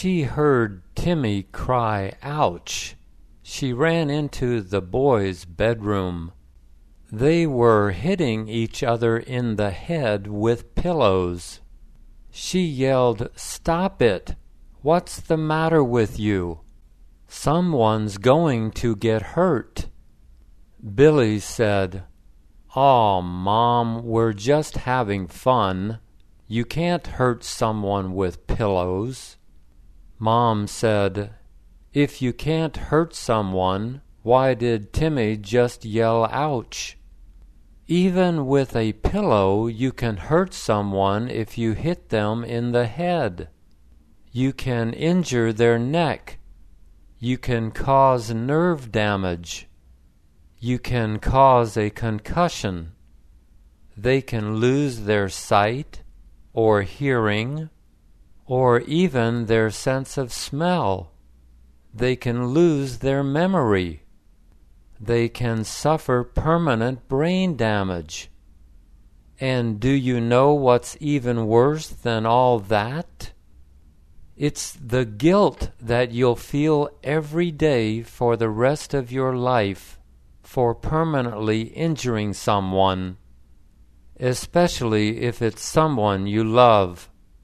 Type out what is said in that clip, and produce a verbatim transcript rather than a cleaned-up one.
she heard Timmy cry, "Ouch!" She ran into the boys' bedroom. They were hitting each other in the head with pillows. She yelled, "Stop it! What's the matter with you? Someone's going to get hurt." Billy said, "Aw, Mom, we're just having fun. You can't hurt someone with pillows." Mom said, "If you can't hurt someone, why did Timmy just yell ouch? Even with a pillow, you can hurt someone if you hit them in the head. You can injure their neck. You can cause nerve damage. You can cause a concussion. They can lose their sight or hearing or even their sense of smell. They can lose their memory. They can suffer permanent brain damage. And do you know what's even worse than all that? It's the guilt that you'll feel every day for the rest of your life for permanently injuring someone, especially if it's someone you love."